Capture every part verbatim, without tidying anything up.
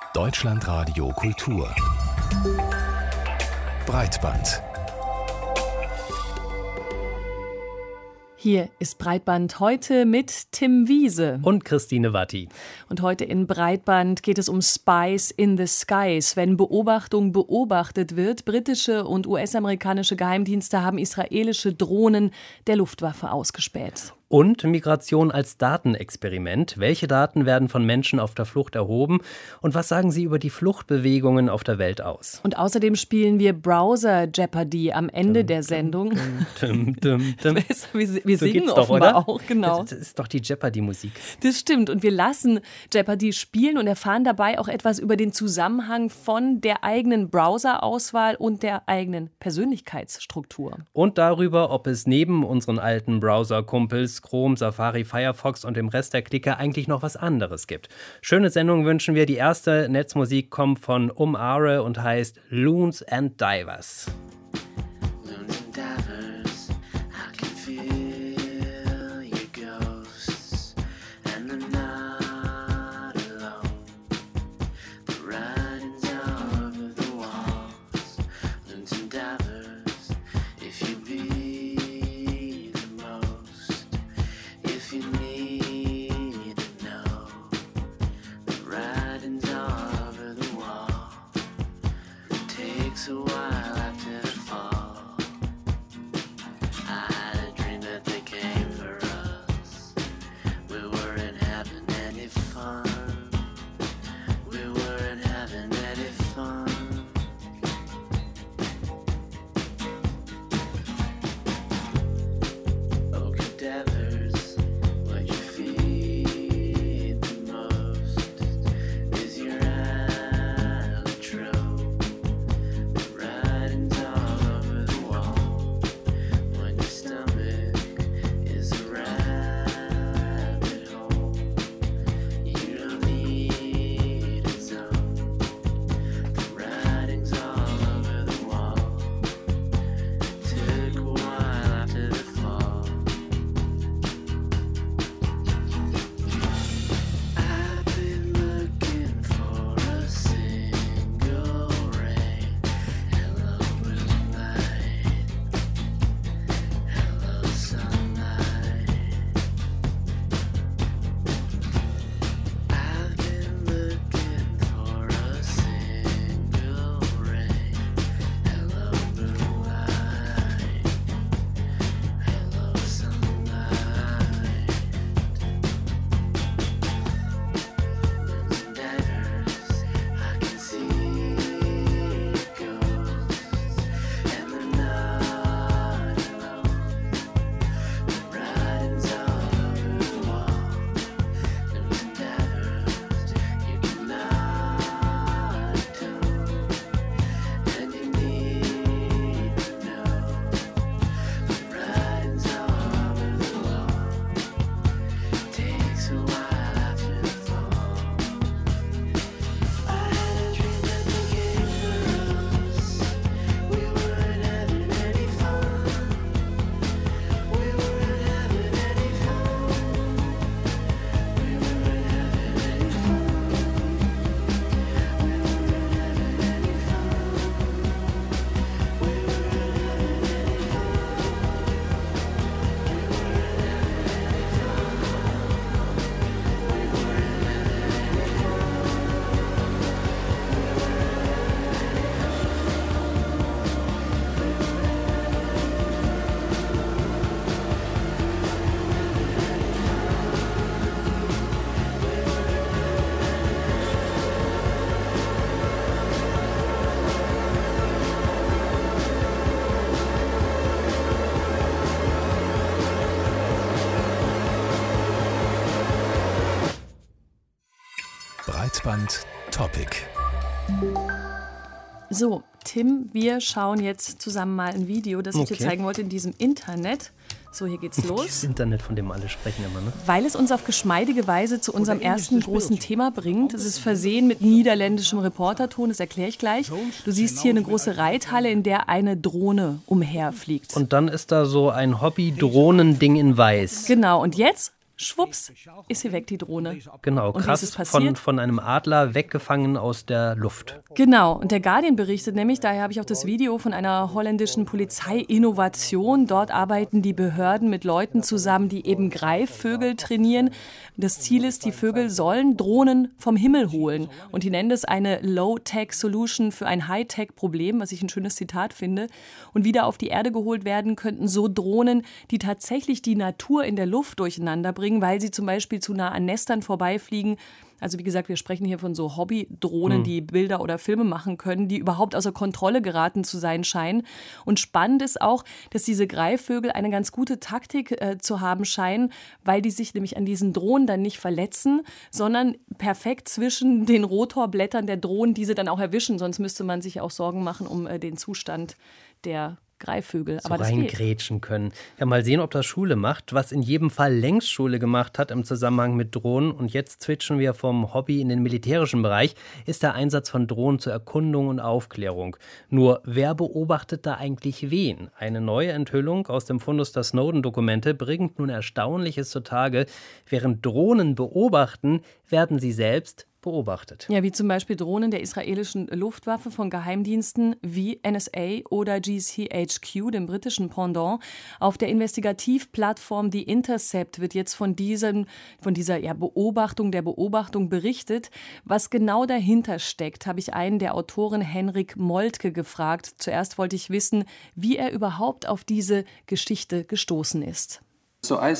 Deutschlandradio Kultur Breitband. Hier ist Breitband heute mit Tim Wiese und Christine Watti. Und heute in Breitband geht es um Spies in the Skies. Wenn Beobachtung beobachtet wird, britische und U S-amerikanische Geheimdienste haben israelische Drohnen der Luftwaffe ausgespäht. Und Migration als Datenexperiment. Welche Daten werden von Menschen auf der Flucht erhoben? Und was sagen sie über die Fluchtbewegungen auf der Welt aus? Und außerdem spielen wir Browser Jeopardy am Ende dum, der Sendung. Dum, dum, dum, dum. wir wir so singen doch, offenbar oder? auch, genau. Das, das ist doch die Jeopardy-Musik. Das stimmt. Und wir lassen Jeopardy spielen und erfahren dabei auch etwas über den Zusammenhang von der eigenen Browser-Auswahl und der eigenen Persönlichkeitsstruktur. Und darüber, ob es neben unseren alten Browser-Kumpels Chrome, Safari, Firefox und dem Rest der Clique eigentlich noch was anderes gibt. Schöne Sendung wünschen wir. Die erste Netzmusik kommt von Um Are und heißt Loons and Divers. Breitband Topic. So, Tim, wir schauen jetzt zusammen mal ein Video, das ich Okay. dir zeigen wollte in diesem Internet. So, hier geht's los. Das Internet, von dem alle sprechen immer, ne? Weil es uns auf geschmeidige Weise zu unserem ersten großen Thema bringt. Es ist versehen mit niederländischem Reporterton, das erkläre ich gleich. Du siehst hier eine große Reithalle, in der eine Drohne umherfliegt. Und dann ist da so ein Hobby-Drohnending in weiß. Genau, und jetzt schwupps, ist sie weg, die Drohne. Genau, und krass, von, von einem Adler weggefangen aus der Luft. Genau, und der Guardian berichtet nämlich, daher habe ich auch das Video von einer holländischen Polizeiinnovation. Dort arbeiten die Behörden mit Leuten zusammen, die eben Greifvögel trainieren. Das Ziel ist, die Vögel sollen Drohnen vom Himmel holen. Und die nennen das eine Low-Tech-Solution für ein High-Tech-Problem, was ich ein schönes Zitat finde. Und wieder auf die Erde geholt werden könnten so Drohnen, die tatsächlich die Natur in der Luft durcheinander bringen, weil sie zum Beispiel zu nah an Nestern vorbeifliegen. Also wie gesagt, wir sprechen hier von so Hobby-Drohnen, hm. die Bilder oder Filme machen können, die überhaupt außer Kontrolle geraten zu sein scheinen. Und spannend ist auch, dass diese Greifvögel eine ganz gute Taktik äh, zu haben scheinen, weil die sich nämlich an diesen Drohnen dann nicht verletzen, sondern perfekt zwischen den Rotorblättern der Drohnen diese dann auch erwischen. Sonst müsste man sich auch Sorgen machen um äh, den Zustand der Greifvögel. So aber das geht. Reingrätschen können. Ja, mal sehen, ob das Schule macht, was in jedem Fall längst Schule gemacht hat im Zusammenhang mit Drohnen. Und jetzt switchen wir vom Hobby in den militärischen Bereich, ist der Einsatz von Drohnen zur Erkundung und Aufklärung. Nur, wer beobachtet da eigentlich wen? Eine neue Enthüllung aus dem Fundus der Snowden-Dokumente bringt nun Erstaunliches zutage. Während Drohnen beobachten, werden sie selbst beobachtet. Ja, wie zum Beispiel Drohnen der israelischen Luftwaffe von Geheimdiensten wie N S A oder G C H Q, dem britischen Pendant. Auf der Investigativplattform The Intercept wird jetzt von, diesem, von dieser ja, Beobachtung der Beobachtung berichtet. Was genau dahinter steckt, habe ich einen der Autoren Henrik Moltke gefragt. Zuerst wollte ich wissen, wie er überhaupt auf diese Geschichte gestoßen ist. Ich habe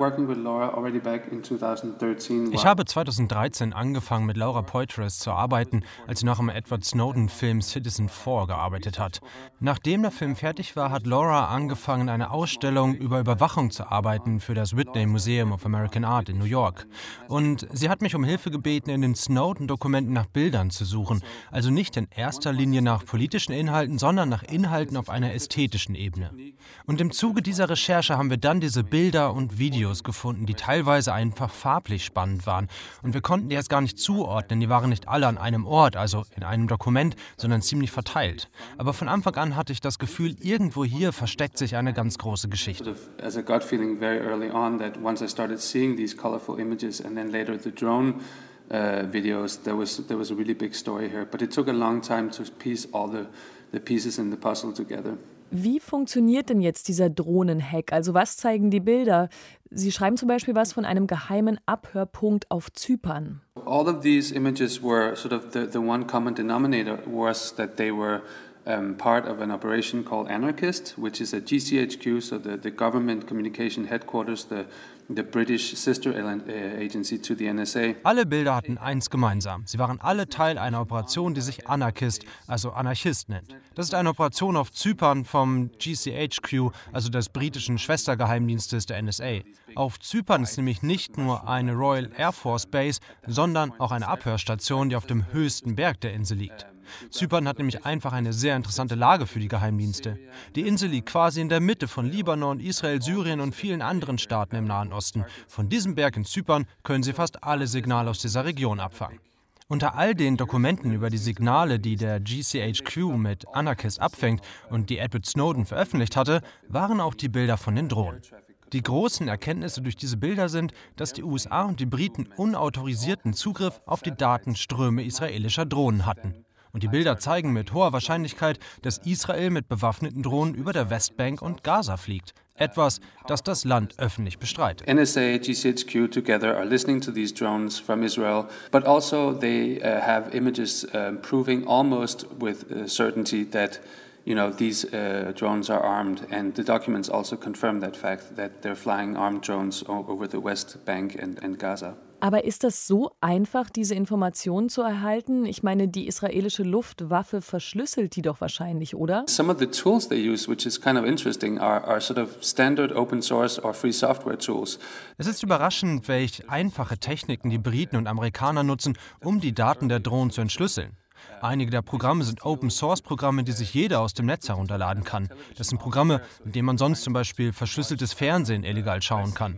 zweitausenddreizehn angefangen, mit Laura Poitras zu arbeiten, als sie nach dem Edward Snowden-Film Citizen vier gearbeitet hat. Nachdem der Film fertig war, hat Laura angefangen, eine Ausstellung über Überwachung zu arbeiten für das Whitney Museum of American Art in New York. Und sie hat mich um Hilfe gebeten, in den Snowden-Dokumenten nach Bildern zu suchen. Also nicht in erster Linie nach politischen Inhalten, sondern nach Inhalten auf einer ästhetischen Ebene. Und im Zuge dieser Recherche haben wir dann diese Bilder Bilder und Videos gefunden, die teilweise einfach farblich spannend waren. Und wir konnten die erst gar nicht zuordnen, die waren nicht alle an einem Ort, also in einem Dokument, sondern ziemlich verteilt. Aber von Anfang an hatte ich das Gefühl, irgendwo hier versteckt sich eine ganz große Geschichte. As a gut feeling very early on that once I started seeing these colorful images and then later the drone uh, videos, there was there was a really big story here. But it took a long time to piece all the the pieces in the puzzle together. Wie funktioniert denn jetzt dieser Drohnenhack? Also was zeigen die Bilder? Sie schreiben zum Beispiel was von einem geheimen Abhörpunkt auf Zypern. All of these images were sort of the, the one common denominator was that they were um, part of an operation called Anarchist, which is a G C H Q, so the, the government communication headquarters, the, the British sister agency to the N S A. Alle Bilder hatten eins gemeinsam. Sie waren alle Teil einer Operation, die sich Anarchist, also Anarchist nennt. Das ist eine Operation auf Zypern vom G C H Q, also des britischen Schwestergeheimdienstes der N S A. Auf Zypern ist nämlich nicht nur eine Royal Air Force Base, sondern auch eine Abhörstation, die auf dem höchsten Berg der Insel liegt. Zypern hat nämlich einfach eine sehr interessante Lage für die Geheimdienste. Die Insel liegt quasi in der Mitte von Libanon, Israel, Syrien und vielen anderen Staaten im Nahen Osten. Von diesem Berg in Zypern können sie fast alle Signale aus dieser Region abfangen. Unter all den Dokumenten über die Signale, die der G C H Q mit Anarchist abfängt und die Edward Snowden veröffentlicht hatte, waren auch die Bilder von den Drohnen. Die großen Erkenntnisse durch diese Bilder sind, dass die U S A und die Briten unautorisierten Zugriff auf die Datenströme israelischer Drohnen hatten. Und die Bilder zeigen mit hoher Wahrscheinlichkeit, dass Israel mit bewaffneten Drohnen über der Westbank und Gaza fliegt. Etwas, das das Land öffentlich bestreitet. N S A, G C H Q together are listening to these drones from Israel, but also they uh, have images uh, proving almost with uh, certainty that you know, these uh, drones are armed, and the documents also confirm that fact, that they're flying armed drones over the West Bank and, and Gaza. Aber ist das so einfach, diese Informationen zu erhalten? Ich meine, die israelische Luftwaffe verschlüsselt die doch wahrscheinlich, oder? Some of the tools they use, which is kind of interesting, are, are sort of standard open source or free software tools. Es ist überraschend, welch einfache Techniken die Briten und Amerikaner nutzen, um die Daten der Drohnen zu entschlüsseln. Einige der Programme sind Open-Source-Programme, die sich jeder aus dem Netz herunterladen kann. Das sind Programme, mit denen man sonst zum Beispiel verschlüsseltes Fernsehen illegal schauen kann.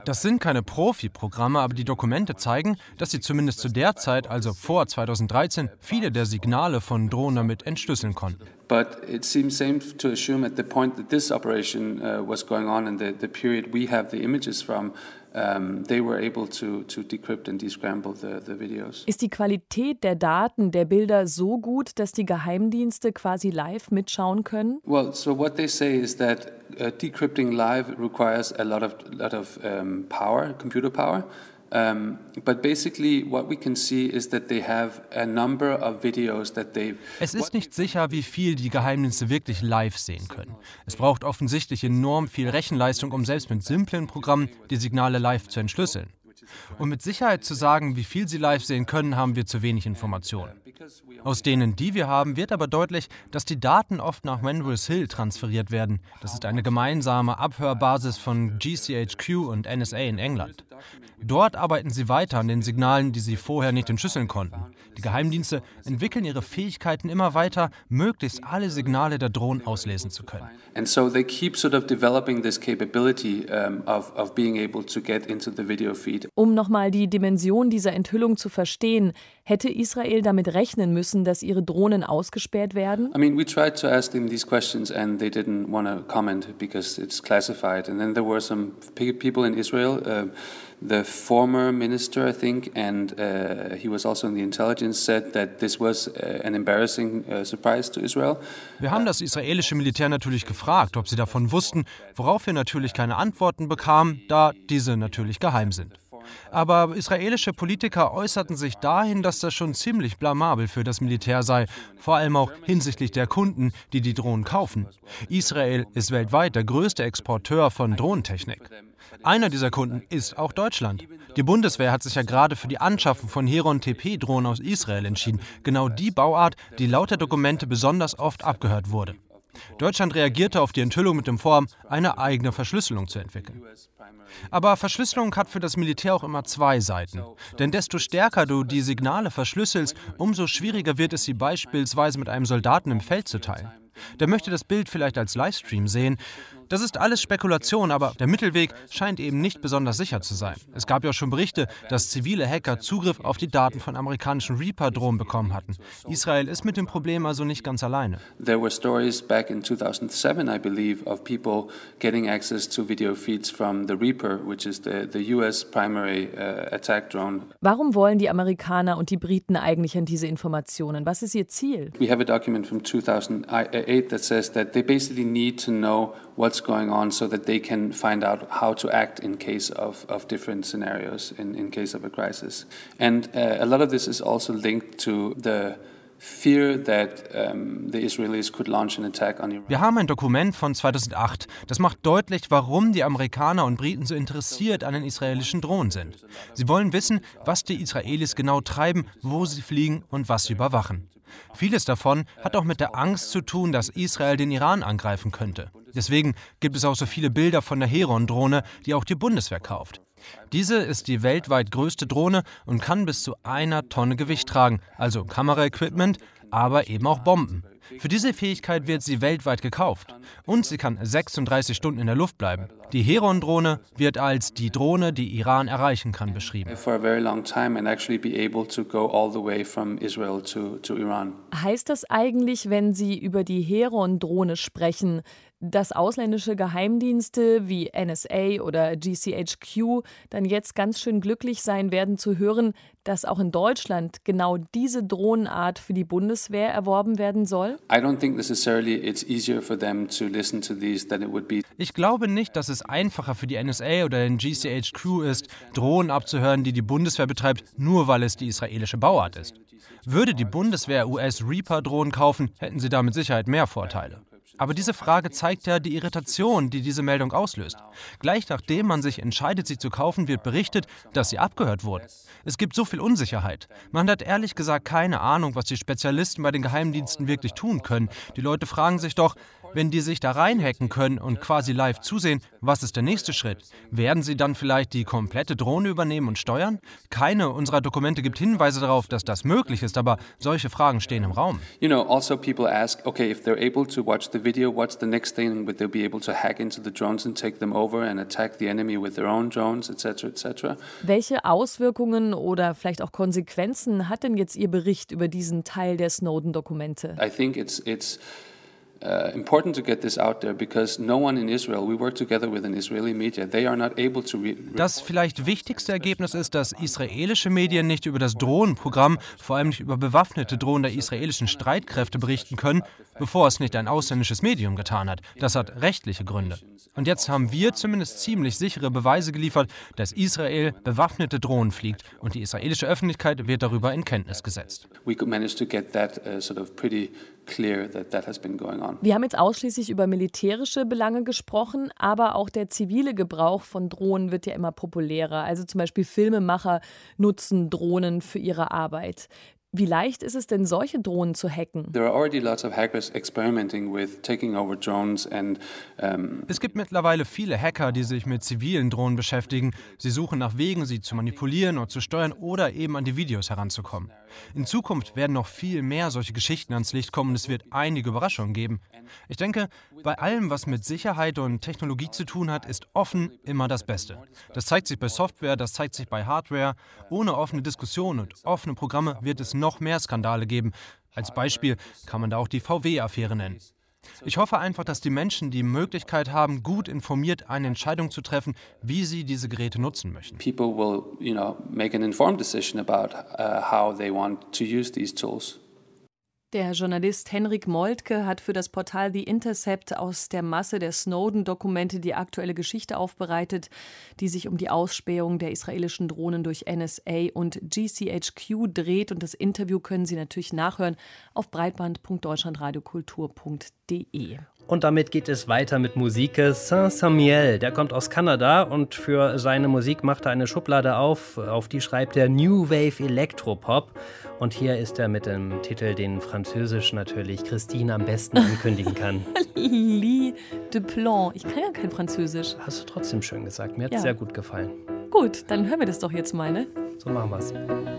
Das sind keine Profi-Programme, aber die Dokumente zeigen, dass sie zumindest zu der Zeit, also vor zweitausenddreizehn, viele der Signale von Drohnen damit entschlüsseln konnten. But it seems safe to assume at the point that this operation uh, was going on and the, the period we have the images from, um, they were able to, to decrypt and descramble the, the videos. Ist die Qualität der Daten, der Bilder so gut, dass die Geheimdienste quasi live mitschauen können? Well, so what they say is that uh, decrypting live requires a lot of, lot of um, power, computer power. Um, but basically what we can see is that they have a number of videos that they've... Es ist nicht sicher, wie viel die Geheimdienste wirklich live sehen können. Es braucht offensichtlich enorm viel Rechenleistung, um selbst mit simplen Programmen die Signale live zu entschlüsseln. Um mit Sicherheit zu sagen, wie viel sie live sehen können, haben wir zu wenig Informationen. Aus denen, die wir haben, wird aber deutlich, dass die Daten oft nach Manvers Hill transferiert werden. Das ist eine gemeinsame Abhörbasis von G C H Q und N S A in England. Dort arbeiten sie weiter an den Signalen, die sie vorher nicht entschlüsseln konnten. Die Geheimdienste entwickeln ihre Fähigkeiten immer weiter, möglichst alle Signale der Drohnen auslesen zu können. And so they keep sort of developing this capability um, of, of being able to get into the video feed. Um nochmal die Dimension dieser Enthüllung zu verstehen, hätte Israel damit rechnen müssen, dass ihre Drohnen ausgespäht werden? I mean, we tried to ask them these questions and they didn't want to comment because it's classified. And then there were some people in Israel, uh, the former minister, I think, and uh, he was also in the intelligence, said that this was uh, an embarrassing uh, surprise to Israel. Wir haben das israelische Militär natürlich gefragt, ob sie davon wussten, worauf wir natürlich keine Antworten bekamen, da diese natürlich geheim sind. Aber israelische Politiker äußerten sich dahin, dass das schon ziemlich blamabel für das Militär sei, vor allem auch hinsichtlich der Kunden, die die Drohnen kaufen. Israel ist weltweit der größte Exporteur von Drohnentechnik. Einer dieser Kunden ist auch Deutschland. Die Bundeswehr hat sich ja gerade für die Anschaffung von Heron T P-Drohnen aus Israel entschieden. Genau die Bauart, die laut der Dokumente besonders oft abgehört wurde. Deutschland reagierte auf die Enthüllung mit dem Vorhaben, eine eigene Verschlüsselung zu entwickeln. Aber Verschlüsselung hat für das Militär auch immer zwei Seiten. Denn desto stärker du die Signale verschlüsselst, umso schwieriger wird es, sie beispielsweise mit einem Soldaten im Feld zu teilen. Der möchte das Bild vielleicht als Livestream sehen. Das ist alles Spekulation, aber der Mittelweg scheint eben nicht besonders sicher zu sein. Es gab ja schon Berichte, dass zivile Hacker Zugriff auf die Daten von amerikanischen Reaper-Drohnen bekommen hatten. Israel ist mit dem Problem also nicht ganz alleine. There were stories back in two thousand seven, I believe, of people getting access to video feeds from the Reaper, which is the, the U S primary uh, attack drone. Warum wollen die Amerikaner und die Briten eigentlich an diese Informationen? Was ist ihr Ziel? We have a document from two thousand eight that says that they basically need to know what's going on so that they can find out how to act in case of, of different scenarios, in, in case of a crisis. And uh, a lot of this is also linked to the fear that um, the Israelis could launch an attack on Iran. Wir haben ein Dokument von zweitausendacht, das macht deutlich, warum die Amerikaner und Briten so interessiert an den israelischen Drohnen sind. Sie wollen wissen, was die Israelis genau treiben, wo sie fliegen und was sie überwachen. Vieles davon hat auch mit der Angst zu tun, dass Israel den Iran angreifen könnte. Deswegen gibt es auch so viele Bilder von der Heron-Drohne, die auch die Bundeswehr kauft. Diese ist die weltweit größte Drohne und kann bis zu einer Tonne Gewicht tragen, also Kameraequipment, aber eben auch Bomben. Für diese Fähigkeit wird sie weltweit gekauft und sie kann sechsunddreißig Stunden in der Luft bleiben. Die Heron-Drohne wird als die Drohne, die Iran erreichen kann, beschrieben. For a very long time and actually be able to go all the way from Israel to, to Iran. Heißt das eigentlich, wenn Sie über die Heron-Drohne sprechen, dass ausländische Geheimdienste wie N S A oder G C H Q dann jetzt ganz schön glücklich sein werden zu hören, dass auch in Deutschland genau diese Drohnenart für die Bundeswehr erworben werden soll? I don't think necessarily it's easier for them to listen to these than it would be. Ich glaube nicht, dass es einfacher für die N S A oder den G C H Q ist, Drohnen abzuhören, die die Bundeswehr betreibt, nur weil es die israelische Bauart ist. Würde die Bundeswehr U S Reaper-Drohnen kaufen, hätten sie da mit Sicherheit mehr Vorteile. Aber diese Frage zeigt ja die Irritation, die diese Meldung auslöst. Gleich nachdem man sich entscheidet, sie zu kaufen, wird berichtet, dass sie abgehört wurden. Es gibt so viel Unsicherheit. Man hat ehrlich gesagt keine Ahnung, was die Spezialisten bei den Geheimdiensten wirklich tun können. Die Leute fragen sich doch, Wenn die sich da reinhacken können und quasi live zusehen, was ist der nächste Schritt? Werden sie dann vielleicht die komplette Drohne übernehmen und steuern? Keine unserer Dokumente gibt Hinweise darauf, dass das möglich ist, aber solche Fragen stehen im Raum. You know, also people ask, okay, if they're able to watch the video, what's the next thing? Would they be able to hack into the drones and take them over and attack the enemy with their own drones, et cetera, et cetera? Welche Auswirkungen oder vielleicht auch Konsequenzen hat denn jetzt Ihr Bericht über diesen Teil der Snowden-Dokumente? I think it's it's Uh, important to get this out there because no one in Israel, we work together with an Israeli media, they are not able to re- Das vielleicht wichtigste Ergebnis ist, dass israelische Medien nicht über das Drohnenprogramm, vor allem nicht über bewaffnete Drohnen der israelischen Streitkräfte berichten können, bevor es nicht ein ausländisches Medium getan hat. Das hat rechtliche Gründe. Und jetzt haben wir zumindest ziemlich sichere Beweise geliefert, dass Israel bewaffnete Drohnen fliegt und die israelische Öffentlichkeit wird darüber in Kenntnis gesetzt. We could manage to get that uh, sort of pretty clear that that has been going on. Wir haben jetzt ausschließlich über militärische Belange gesprochen, aber auch der zivile Gebrauch von Drohnen wird ja immer populärer. Also zum Beispiel Filmemacher nutzen Drohnen für ihre Arbeit. Wie leicht ist es denn, solche Drohnen zu hacken? There are already lots of hackers experimenting with taking over drones and um Es gibt mittlerweile viele Hacker, die sich mit zivilen Drohnen beschäftigen. Sie suchen nach Wegen, sie zu manipulieren und zu steuern oder eben an die Videos heranzukommen. In Zukunft werden noch viel mehr solche Geschichten ans Licht kommen und es wird einige Überraschungen geben. Ich denke, bei allem, was mit Sicherheit und Technologie zu tun hat, ist offen immer das Beste. Das zeigt sich bei Software, das zeigt sich bei Hardware. Ohne offene Diskussion und offene Programme wird es noch mehr Skandale geben. Als Beispiel kann man da auch die V W-Affäre nennen. Ich hoffe einfach, dass die Menschen die Möglichkeit haben, gut informiert eine Entscheidung zu treffen, wie sie diese Geräte nutzen möchten. People will, you know, make an informed decision about uh, how they want to use these tools. Der Journalist Henrik Moltke hat für das Portal The Intercept aus der Masse der Snowden-Dokumente die aktuelle Geschichte aufbereitet, die sich um die Ausspähung der israelischen Drohnen durch N S A und G C H Q dreht. Und das Interview können Sie natürlich nachhören auf breitband punkt deutschlandradiokultur punkt de. Und damit geht es weiter mit Musik. Saint-Samuel, der kommt aus Kanada und für seine Musik macht er eine Schublade auf. Auf die schreibt er New Wave Electropop. Und hier ist er mit dem Titel, den Französisch natürlich Christine am besten ankündigen kann. Lit de Plan. Ich kann ja kein Französisch. Hast du trotzdem schön gesagt. Mir hat es Ja. sehr gut gefallen. Gut, dann hören wir das doch jetzt mal, ne? So machen wir's.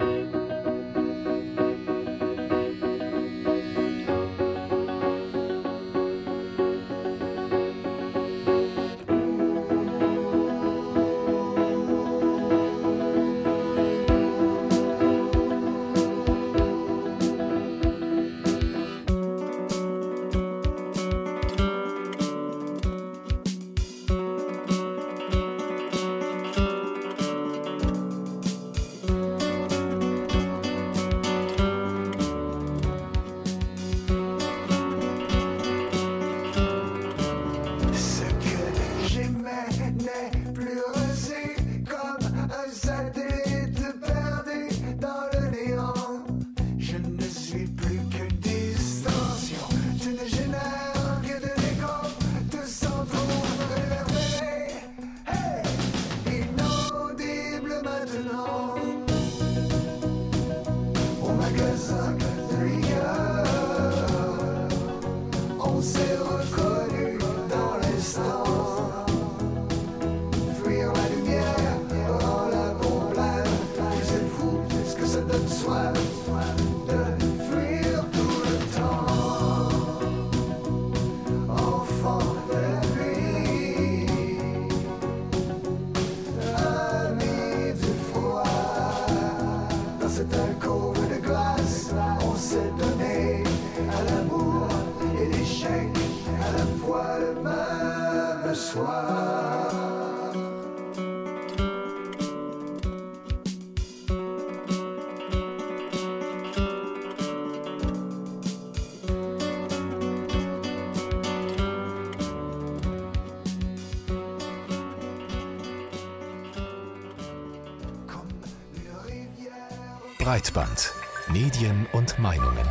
Breitband. Medien und Meinungen.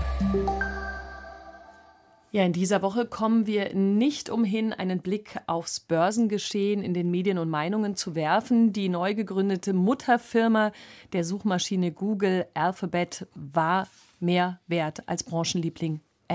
Ja, in dieser Woche kommen wir nicht umhin, einen Blick aufs Börsengeschehen in den Medien und Meinungen zu werfen. Die neu gegründete Mutterfirma der Suchmaschine Google, Alphabet, war mehr wert als Branchenliebling Apple.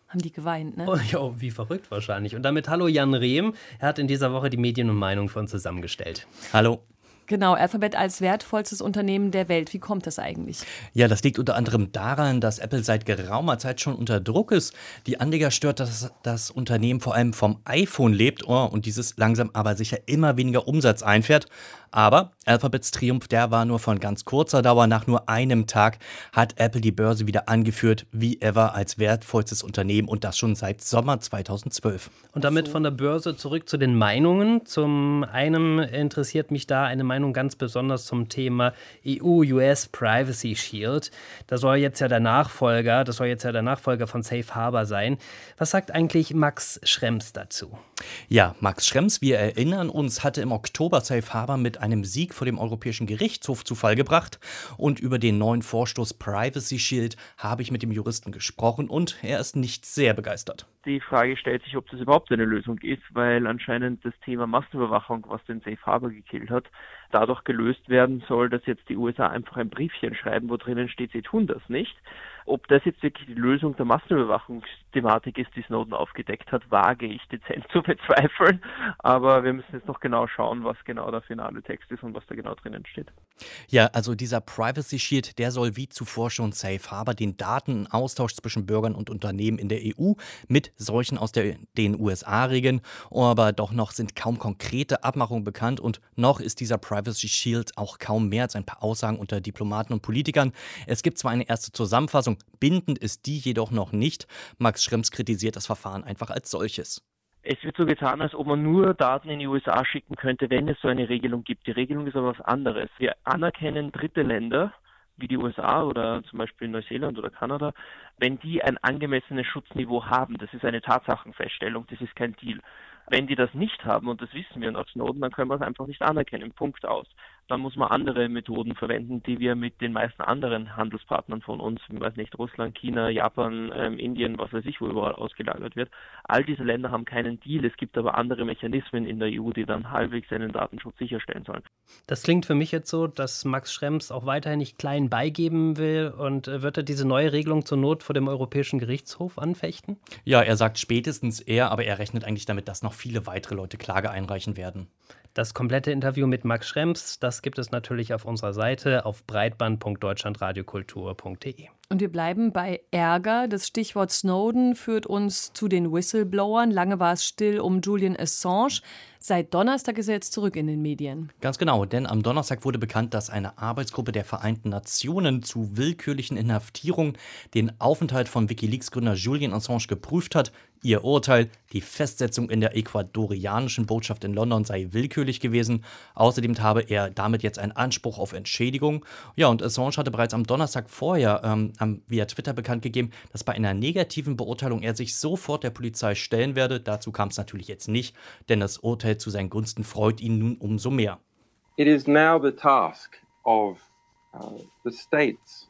haben die geweint, ne? Oh, ja, wie verrückt wahrscheinlich. Und damit hallo Jan Rehm. Er hat in dieser Woche die Medien und Meinung für uns zusammengestellt. Hallo. Genau, Alphabet als wertvollstes Unternehmen der Welt. Wie kommt das eigentlich? Ja, das liegt unter anderem daran, dass Apple seit geraumer Zeit schon unter Druck ist. Die Anleger stört, dass das Unternehmen vor allem vom iPhone lebt oh, und dieses langsam aber sicher immer weniger Umsatz einfährt. Aber Alphabets Triumph, der war nur von ganz kurzer Dauer. Nach nur einem Tag hat Apple die Börse wieder angeführt, wie ever, als wertvollstes Unternehmen und das schon seit Sommer zweitausendzwölf. Und damit von der Börse zurück zu den Meinungen. Zum einen interessiert mich da eine Meinung ganz besonders zum Thema E U-U S Privacy Shield. Das soll jetzt ja der Nachfolger, das soll jetzt ja der Nachfolger von Safe Harbor sein. Was sagt eigentlich Max Schrems dazu? Ja, Max Schrems, wir erinnern uns, hatte im Oktober Safe Harbor mit einem Sieg vor dem Europäischen Gerichtshof zu Fall gebracht. Und über den neuen Vorstoß Privacy Shield habe ich mit dem Juristen gesprochen und er ist nicht sehr begeistert. Die Frage stellt sich, ob das überhaupt eine Lösung ist, weil anscheinend das Thema Massenüberwachung, was den Safe Harbor gekillt hat, dadurch gelöst werden soll, dass jetzt die U S A einfach ein Briefchen schreiben, wo drinnen steht, sie tun das nicht. Ob das jetzt wirklich die Lösung der Massenüberwachungsthematik ist, die Snowden aufgedeckt hat, wage ich dezent zu bezweifeln. Aber wir müssen jetzt noch genau schauen, was genau der finale Text ist und was da genau drinnen steht. Ja, also dieser Privacy Shield, der soll wie zuvor schon Safe Harbor den Datenaustausch zwischen Bürgern und Unternehmen in der E U mit solchen aus der, den U S A regeln. Aber doch noch sind kaum konkrete Abmachungen bekannt und noch ist dieser Privacy Shield auch kaum mehr als ein paar Aussagen unter Diplomaten und Politikern. Es gibt zwar eine erste Zusammenfassung, bindend ist die jedoch noch nicht. Max Schrems kritisiert das Verfahren einfach als solches. Es wird so getan, als ob man nur Daten in die U S A schicken könnte, wenn es so eine Regelung gibt. Die Regelung ist aber was anderes. Wir anerkennen dritte Länder, wie die U S A oder zum Beispiel Neuseeland oder Kanada, wenn die ein angemessenes Schutzniveau haben. Das ist eine Tatsachenfeststellung, das ist kein Deal. Wenn die das nicht haben, und das wissen wir nach Snowden, dann können wir es einfach nicht anerkennen. Punkt aus. Dann muss man andere Methoden verwenden, die wir mit den meisten anderen Handelspartnern von uns, ich weiß nicht, Russland, China, Japan, ähm, Indien, was weiß ich, wo überall ausgelagert wird. All diese Länder haben keinen Deal. Es gibt aber andere Mechanismen in der E U, die dann halbwegs einen Datenschutz sicherstellen sollen. Das klingt für mich jetzt so, dass Max Schrems auch weiterhin nicht klein beigeben will und wird er diese neue Regelung zur Not vor dem Europäischen Gerichtshof anfechten? Ja, er sagt spätestens er, aber er rechnet eigentlich damit, dass noch viele weitere Leute Klage einreichen werden. Das komplette Interview mit Max Schrems, das gibt es natürlich auf unserer Seite auf breitband punkt deutschlandradiokultur punkt de. Und wir bleiben bei Ärger. Das Stichwort Snowden führt uns zu den Whistleblowern. Lange war es still um Julian Assange. Seit Donnerstag ist er jetzt zurück in den Medien. Ganz genau, denn am Donnerstag wurde bekannt, dass eine Arbeitsgruppe der Vereinten Nationen zu willkürlichen Inhaftierungen den Aufenthalt von WikiLeaks-Gründer Julian Assange geprüft hat. Ihr Urteil, die Festsetzung in der ecuadorianischen Botschaft in London sei willkürlich gewesen. Außerdem habe er damit jetzt einen Anspruch auf Entschädigung. Ja, und Assange hatte bereits am Donnerstag vorher ähm, via Twitter bekannt gegeben, dass bei einer negativen Beurteilung er sich sofort der Polizei stellen werde. Dazu kam es natürlich jetzt nicht, denn das Urteil zu seinen Gunsten freut ihn nun umso mehr. It is now the task of uh, the states.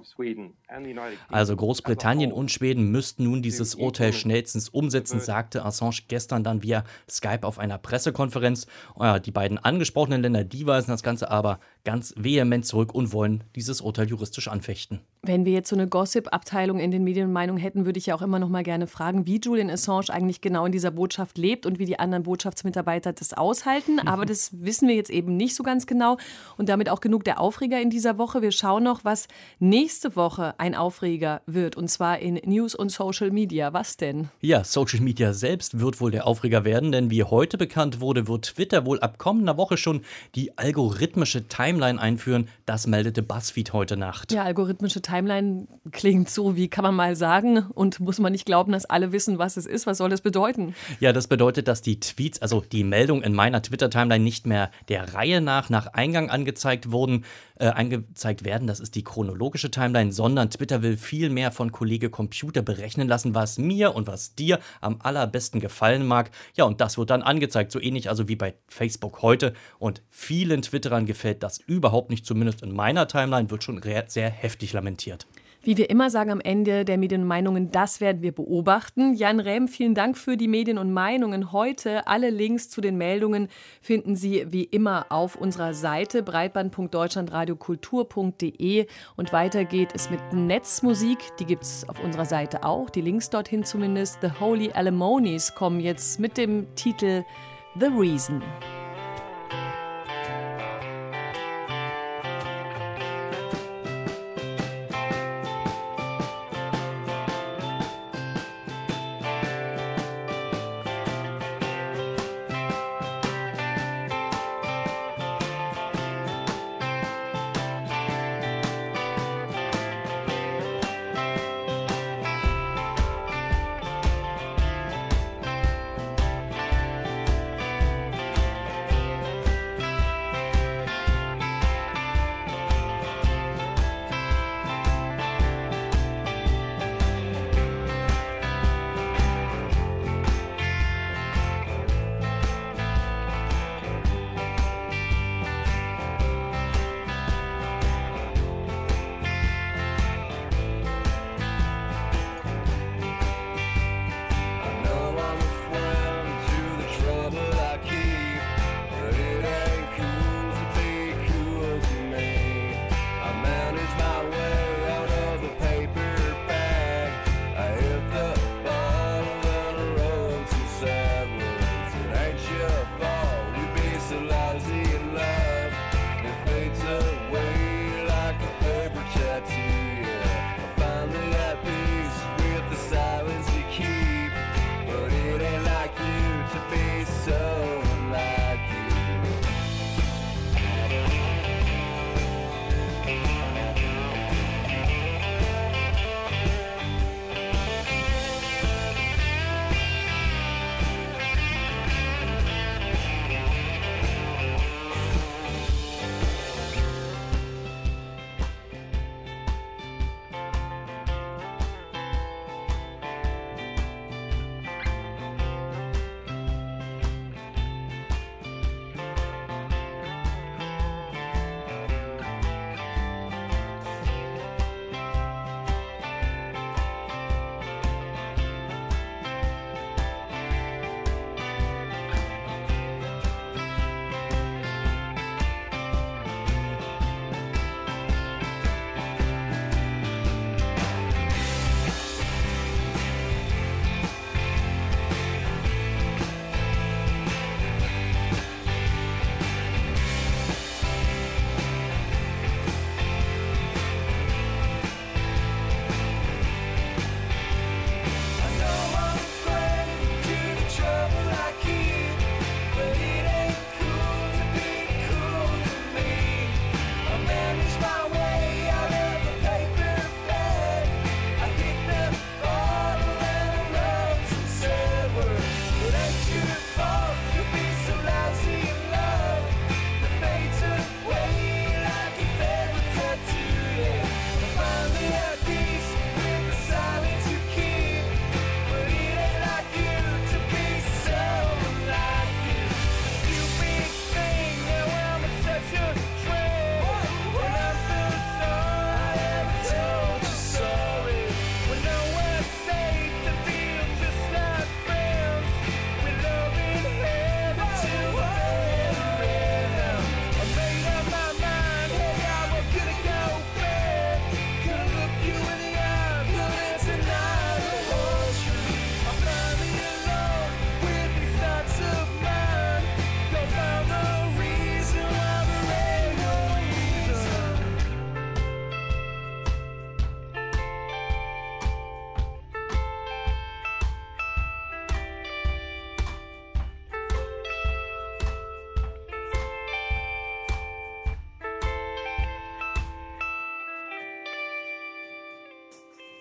Also Großbritannien und Schweden müssten nun dieses Urteil schnellstens umsetzen, sagte Assange gestern dann via Skype auf einer Pressekonferenz. Die beiden angesprochenen Länder, die weisen das Ganze aber ganz vehement zurück und wollen dieses Urteil juristisch anfechten. Wenn wir jetzt so eine Gossip-Abteilung in den Medien und Meinungen hätten, würde ich ja auch immer noch mal gerne fragen, wie Julian Assange eigentlich genau in dieser Botschaft lebt und wie die anderen Botschaftsmitarbeiter das aushalten. Aber das wissen wir jetzt eben nicht so ganz genau. Und damit auch genug der Aufreger in dieser Woche. Wir schauen noch, was nächste Woche ein Aufreger wird. Und zwar in News und Social Media. Was denn? Ja, Social Media selbst wird wohl der Aufreger werden. Denn wie heute bekannt wurde, wird Twitter wohl ab kommender Woche schon die algorithmische Timeline einführen. Das meldete BuzzFeed heute Nacht. Ja, algorithmische Timeline klingt so, wie kann man mal sagen, und muss man nicht glauben, dass alle wissen, was es ist. Was soll das bedeuten? Ja, das bedeutet, dass die Tweets, also die Meldungen in meiner Twitter-Timeline nicht mehr der Reihe nach nach Eingang angezeigt wurden, äh, angezeigt werden. Das ist die chronologische Timeline, sondern Twitter will viel mehr von Kollege Computer berechnen lassen, was mir und was dir am allerbesten gefallen mag. Ja, und das wird dann angezeigt, so ähnlich also wie bei Facebook heute. Und vielen Twitterern gefällt das überhaupt nicht, zumindest in meiner Timeline wird schon sehr heftig lamentiert. Wie wir immer sagen am Ende der Medien und Meinungen, das werden wir beobachten. Jan Rähm, vielen Dank für die Medien und Meinungen heute. Alle Links zu den Meldungen finden Sie wie immer auf unserer Seite breitband punkt deutschlandradiokultur punkt de. Und weiter geht es mit Netzmusik. Die gibt es auf unserer Seite auch. Die Links dorthin zumindest. The Holy Alimonies kommen jetzt mit dem Titel The Reason.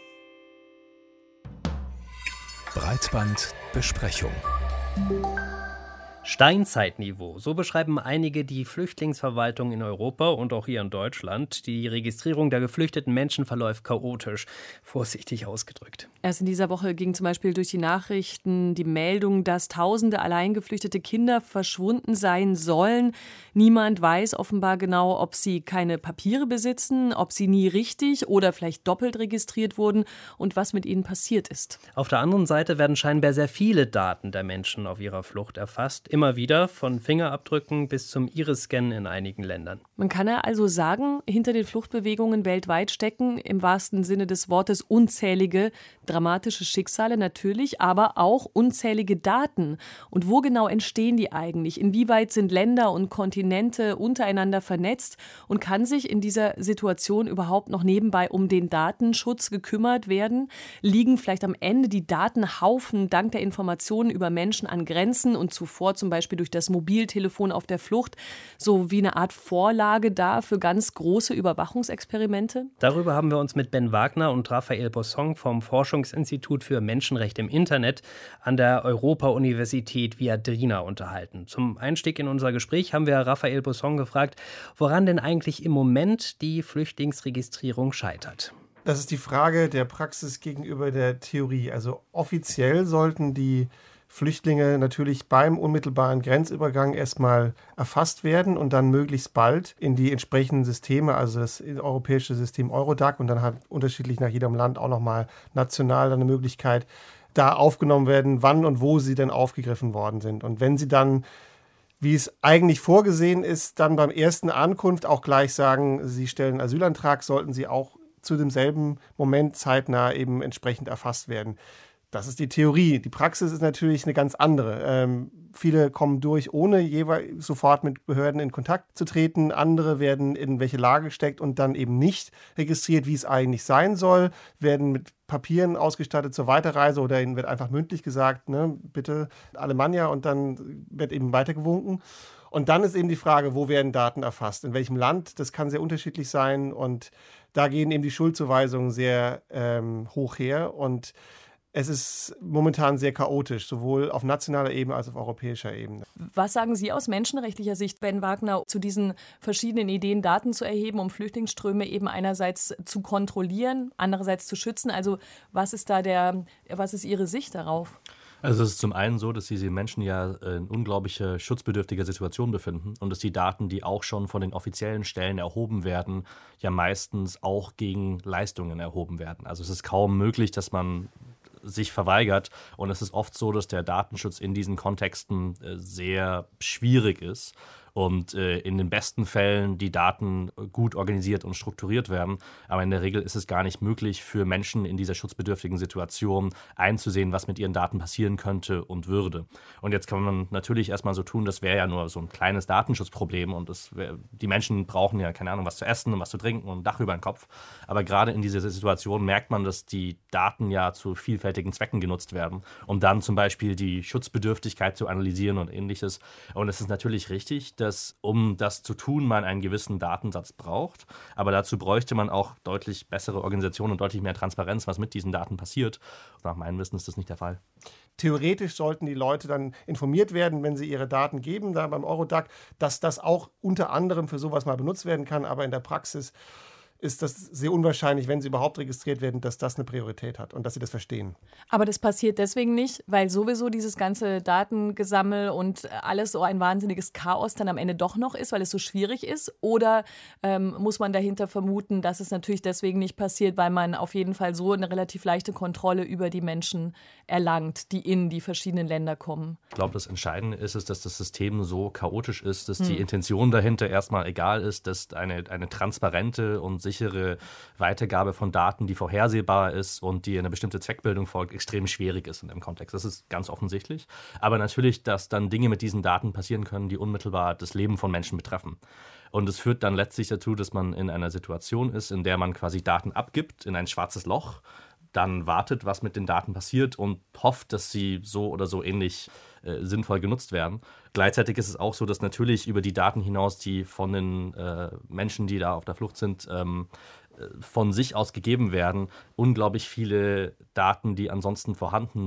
Breitbandbesprechung. Steinzeitniveau, so beschreiben einige die Flüchtlingsverwaltung in Europa und auch hier in Deutschland. Die Registrierung der geflüchteten Menschen verläuft chaotisch, vorsichtig ausgedrückt. Erst in dieser Woche ging zum Beispiel durch die Nachrichten die Meldung, dass tausende allein geflüchtete Kinder verschwunden sein sollen. Niemand weiß offenbar genau, ob sie keine Papiere besitzen, ob sie nie richtig oder vielleicht doppelt registriert wurden und was mit ihnen passiert ist. Auf der anderen Seite werden scheinbar sehr viele Daten der Menschen auf ihrer Flucht erfasst. Immer wieder, von Fingerabdrücken bis zum Iris-Scan in einigen Ländern. Man kann ja also sagen, hinter den Fluchtbewegungen weltweit stecken im wahrsten Sinne des Wortes unzählige dramatische Schicksale natürlich, aber auch unzählige Daten. Und wo genau entstehen die eigentlich? Inwieweit sind Länder und Kontinente untereinander vernetzt? Und kann sich in dieser Situation überhaupt noch nebenbei um den Datenschutz gekümmert werden? Liegen vielleicht am Ende die Datenhaufen dank der Informationen über Menschen an Grenzen und zuvor zum Beispiel durch das Mobiltelefon auf der Flucht so wie eine Art Vorlage da für ganz große Überwachungsexperimente? Darüber haben wir uns mit Ben Wagner und Raphael Bossong vom Forschungsinstitut für Menschenrechte im Internet an der Europa-Universität Viadrina unterhalten. Zum Einstieg in unser Gespräch haben wir Raphael Bossong gefragt, woran denn eigentlich im Moment die Flüchtlingsregistrierung scheitert. Das ist die Frage der Praxis gegenüber der Theorie. Also offiziell sollten die Flüchtlinge natürlich beim unmittelbaren Grenzübergang erstmal erfasst werden und dann möglichst bald in die entsprechenden Systeme, also das europäische System Eurodac und dann halt unterschiedlich nach jedem Land auch nochmal national dann eine Möglichkeit, da aufgenommen werden, wann und wo sie denn aufgegriffen worden sind. Und wenn sie dann, wie es eigentlich vorgesehen ist, dann beim ersten Ankunft auch gleich sagen, sie stellen einen Asylantrag, sollten sie auch zu demselben Moment zeitnah eben entsprechend erfasst werden. Das ist die Theorie. Die Praxis ist natürlich eine ganz andere. Ähm, viele kommen durch, ohne jeweils sofort mit Behörden in Kontakt zu treten. Andere werden in welche Lage gesteckt und dann eben nicht registriert, wie es eigentlich sein soll, werden mit Papieren ausgestattet zur Weiterreise oder ihnen wird einfach mündlich gesagt, ne, bitte Alemannia, und dann wird eben weitergewunken. Und dann ist eben die Frage, wo werden Daten erfasst, in welchem Land, das kann sehr unterschiedlich sein und da gehen eben die Schuldzuweisungen sehr ähm, hoch her und es ist momentan sehr chaotisch, sowohl auf nationaler Ebene als auch auf europäischer Ebene. Was sagen Sie aus menschenrechtlicher Sicht, Ben Wagner, zu diesen verschiedenen Ideen, Daten zu erheben, um Flüchtlingsströme eben einerseits zu kontrollieren, andererseits zu schützen? Also was ist da der, was ist Ihre Sicht darauf? Also es ist zum einen so, dass diese Menschen ja in unglaubliche schutzbedürftiger Situation befinden und dass die Daten, die auch schon von den offiziellen Stellen erhoben werden, ja meistens auch gegen Leistungen erhoben werden. Also es ist kaum möglich, dass man sich verweigert. Und es ist oft so, dass der Datenschutz in diesen Kontexten äh, sehr schwierig ist und äh, in den besten Fällen die Daten gut organisiert und strukturiert werden. Aber in der Regel ist es gar nicht möglich für Menschen in dieser schutzbedürftigen Situation einzusehen, was mit ihren Daten passieren könnte und würde. Und jetzt kann man natürlich erstmal so tun, das wäre ja nur so ein kleines Datenschutzproblem und das wär, die Menschen brauchen ja, keine Ahnung, was zu essen und was zu trinken und ein Dach über den Kopf. Aber gerade in dieser Situation merkt man, dass die Daten ja zu vielfältigen Zwecken genutzt werden, um dann zum Beispiel die Schutzbedürftigkeit zu analysieren und ähnliches. Und es ist natürlich richtig, dass um das zu tun, man einen gewissen Datensatz braucht. Aber dazu bräuchte man auch deutlich bessere Organisation und deutlich mehr Transparenz, was mit diesen Daten passiert. Und nach meinem Wissen ist das nicht der Fall. Theoretisch sollten die Leute dann informiert werden, wenn sie ihre Daten geben, da beim Eurodac, dass das auch unter anderem für sowas mal benutzt werden kann. Aber in der Praxis ist das sehr unwahrscheinlich, wenn sie überhaupt registriert werden, dass das eine Priorität hat und dass sie das verstehen. Aber das passiert deswegen nicht, weil sowieso dieses ganze Datengesammel und alles so ein wahnsinniges Chaos dann am Ende doch noch ist, weil es so schwierig ist? Oder ähm, muss man dahinter vermuten, dass es natürlich deswegen nicht passiert, weil man auf jeden Fall so eine relativ leichte Kontrolle über die Menschen erlangt, die in die verschiedenen Länder kommen? Ich glaube, das Entscheidende ist es, dass das System so chaotisch ist, dass hm. die Intention dahinter erstmal egal ist, dass eine, eine transparente und sichere Weitergabe von Daten, die vorhersehbar ist und die eine bestimmte Zweckbildung folgt, extrem schwierig ist in dem Kontext. Das ist ganz offensichtlich. Aber natürlich, dass dann Dinge mit diesen Daten passieren können, die unmittelbar das Leben von Menschen betreffen. Und es führt dann letztlich dazu, dass man in einer Situation ist, in der man quasi Daten abgibt in ein schwarzes Loch, dann wartet, was mit den Daten passiert und hofft, dass sie so oder so ähnlich äh, sinnvoll genutzt werden. Gleichzeitig ist es auch so, dass natürlich über die Daten hinaus, die von den äh, Menschen, die da auf der Flucht sind, ähm, von sich aus gegeben werden, unglaublich viele Daten, die ansonsten vorhanden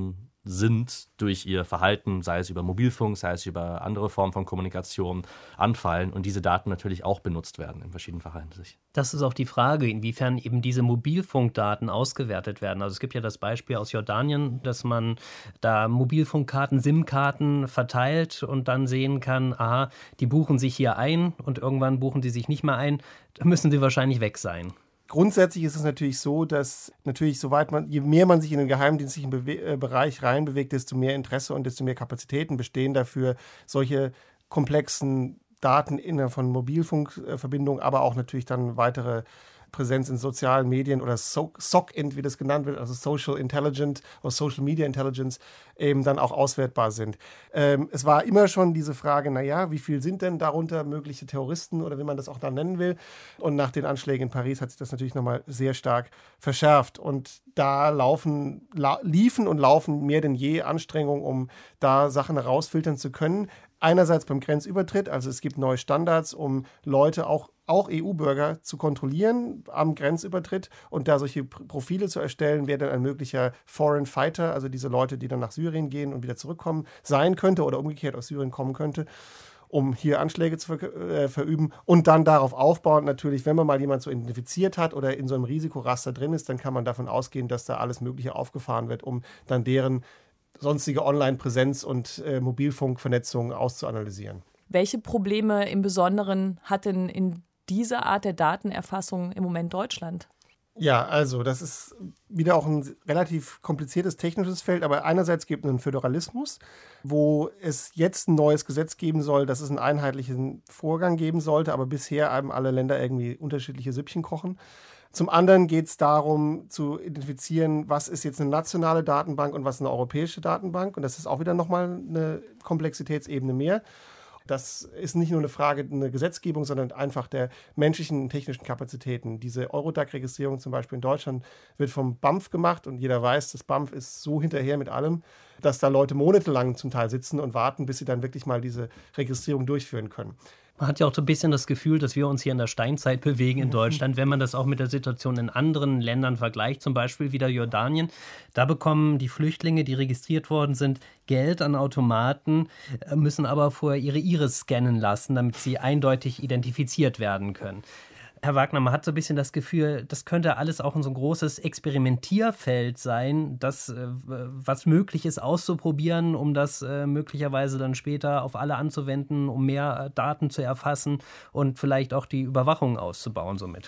sind durch ihr Verhalten, sei es über Mobilfunk, sei es über andere Formen von Kommunikation, anfallen und diese Daten natürlich auch benutzt werden in verschiedenen Verhalten sich. Das ist auch die Frage, inwiefern eben diese Mobilfunkdaten ausgewertet werden. Also es gibt ja das Beispiel aus Jordanien, dass man da Mobilfunkkarten, SIM-Karten verteilt und dann sehen kann, aha, die buchen sich hier ein und irgendwann buchen die sich nicht mehr ein, da müssen sie wahrscheinlich weg sein. Grundsätzlich ist es natürlich so, dass natürlich soweit man, je mehr man sich in den geheimdienstlichen Bewe- äh, Bereich reinbewegt, desto mehr Interesse und desto mehr Kapazitäten bestehen dafür, solche komplexen Daten innerhalb von Mobilfunkverbindungen, aber auch natürlich dann weitere Präsenz in sozialen Medien oder S O C, wie das genannt wird, also Social Intelligence oder Social Media Intelligence, eben dann auch auswertbar sind. Ähm, es war immer schon diese Frage, naja, wie viel sind denn darunter mögliche Terroristen oder wie man das auch dann nennen will? Und nach den Anschlägen in Paris hat sich das natürlich nochmal sehr stark verschärft. Und da laufen, la- liefen und laufen mehr denn je Anstrengungen, um da Sachen herausfiltern zu können. Einerseits beim Grenzübertritt, also es gibt neue Standards, um Leute, auch, auch E U-Bürger, zu kontrollieren am Grenzübertritt und da solche Profile zu erstellen, wer dann ein möglicher Foreign Fighter, also diese Leute, die dann nach Syrien gehen und wieder zurückkommen, sein könnte oder umgekehrt aus Syrien kommen könnte, um hier Anschläge zu ver- äh, verüben und dann darauf aufbauend natürlich, wenn man mal jemanden so identifiziert hat oder in so einem Risikoraster drin ist, dann kann man davon ausgehen, dass da alles Mögliche aufgefahren wird, um dann deren sonstige Online-Präsenz und äh, Mobilfunkvernetzung auszuanalysieren. Welche Probleme im Besonderen hat denn in dieser Art der Datenerfassung im Moment Deutschland? Ja, also das ist wieder auch ein relativ kompliziertes technisches Feld, aber einerseits gibt es einen Föderalismus, wo es jetzt ein neues Gesetz geben soll, dass es einen einheitlichen Vorgang geben sollte, aber bisher haben alle Länder irgendwie unterschiedliche Süppchen kochen. Zum anderen geht es darum, zu identifizieren, was ist jetzt eine nationale Datenbank und was ist eine europäische Datenbank. Und das ist auch wieder nochmal eine Komplexitätsebene mehr. Das ist nicht nur eine Frage der Gesetzgebung, sondern einfach der menschlichen und technischen Kapazitäten. Diese Eurodac-Registrierung zum Beispiel in Deutschland wird vom B A M F gemacht und jeder weiß, das B A M F ist so hinterher mit allem, dass da Leute monatelang zum Teil sitzen und warten, bis sie dann wirklich mal diese Registrierung durchführen können. Man hat ja auch so ein bisschen das Gefühl, dass wir uns hier in der Steinzeit bewegen in Deutschland, wenn man das auch mit der Situation in anderen Ländern vergleicht, zum Beispiel wieder Jordanien. Da bekommen die Flüchtlinge, die registriert worden sind, Geld an Automaten, müssen aber vorher ihre Iris scannen lassen, damit sie eindeutig identifiziert werden können. Herr Wagner, man hat so ein bisschen das Gefühl, das könnte alles auch so ein großes Experimentierfeld sein, das, äh, was möglich ist, auszuprobieren, um das äh, möglicherweise dann später auf alle anzuwenden, um mehr Daten zu erfassen und vielleicht auch die Überwachung auszubauen somit.